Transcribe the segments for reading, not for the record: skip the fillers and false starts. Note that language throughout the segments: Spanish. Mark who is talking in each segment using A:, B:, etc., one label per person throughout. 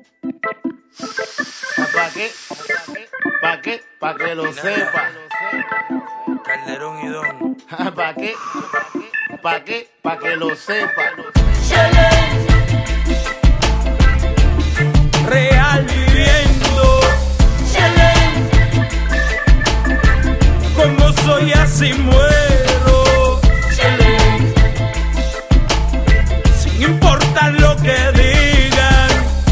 A: Pa' que lo sepa.
B: Calderón y Don.
A: Pa' que lo sepa.
B: Real viviendo. Como soy así muero. Sin importar lo que digan.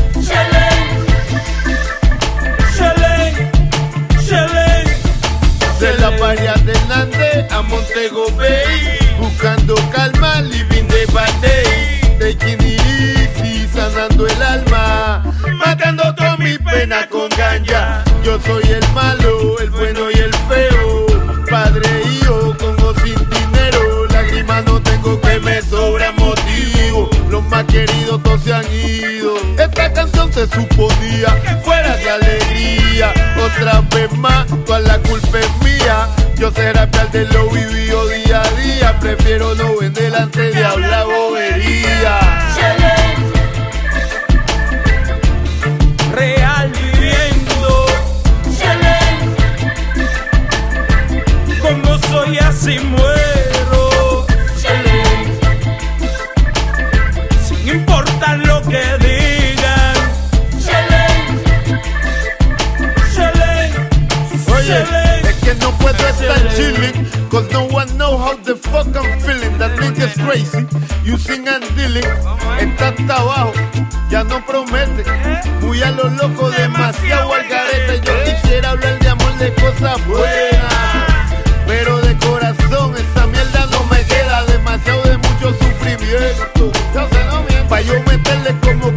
A: De la Paria de Hernández a Montego Bay, buscando calma, living day by day, taking it easy, sanando el alma, matando toda mi pena con ganja. Yo soy el malo, el bueno y el feo, padre e hijo, con o sin dinero, lágrimas no tengo que me sobra motivo, los más queridos todos se han ido. Esta canción se suponía que fuera de alegría, otra vez más, toda la culpa es mía. Yo sé rapear de lo vivido día a día, prefiero no vender antes de hablar bobería.
B: Real viviendo. Como soy así muero. Sin importar lo que digan.
A: Oye, es que no puedo estar chilling, cause no one know how the fuck I'm feeling. That nigga's crazy, you sing and dealing. Está hasta abajo, ya no promete. Muy a lo loco, demasiado al garete. Yo quisiera hablar de amor, de cosas buenas, pero de corazón esa mierda no me queda. Demasiado de mucho sufrimiento. Pa' yo meterle como